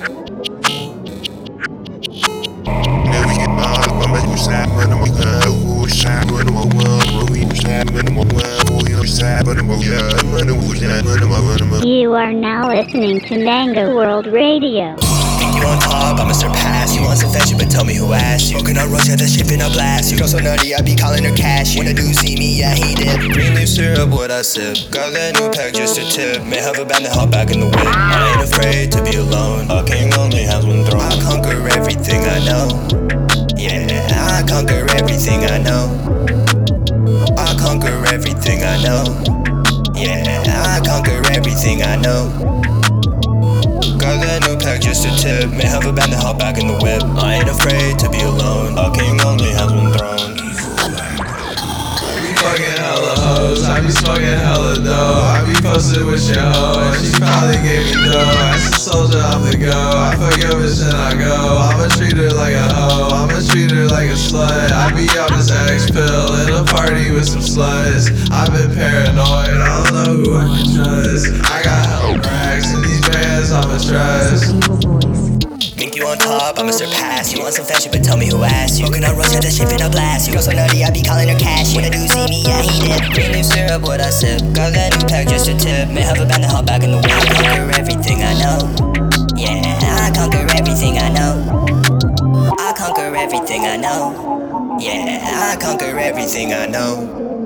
You are now listening to Mango World Radio. Think you on top, I'ma surpass you. Want some fashion, but tell me who asked you. Smoking on Russia, the ship in a blast. You girl so nutty, I be calling her cash. When a dude see me, yeah, he did. Green leaf syrup, what I sip. Got that new pack, just a tip. May have a band to hop back in the whip. I ain't afraid to be alone. A king only has one throne. I conquer everything I know. Yeah, I conquer everything I know. I conquer everything I know. Yeah, I conquer everything I know. Got that new pack, just a tip. May have a band to hop back in the whip. I ain't afraid to be alone. A king only has one throne. I be fucking hella hoes, I be smoking hella dough. I be posted with your hoe, and she probably gave me dough. As a soldier on the go, I fuck your bitch and I go. I'ma treat her like a hoe, I'ma treat her like a slut. I be on this X pill in a party with some sluts. I've been paranoid, I don't know who I can trust. I got hella racks and these bands I'ma trust. Think you on top, I'ma surpass you. Want some fashion, but tell me who asked you. Smoking on Russia, the ship in a blast. You girl so nutty, I be calling her cash. When a dude see me, yeah, he did. Green leaf syrup, what I sip. Got that new pack, just a tip. May have a band to hop back in the whip. I conquer everything I know. Yeah, I conquer everything I know. I conquer everything I know. Yeah, I conquer everything I know.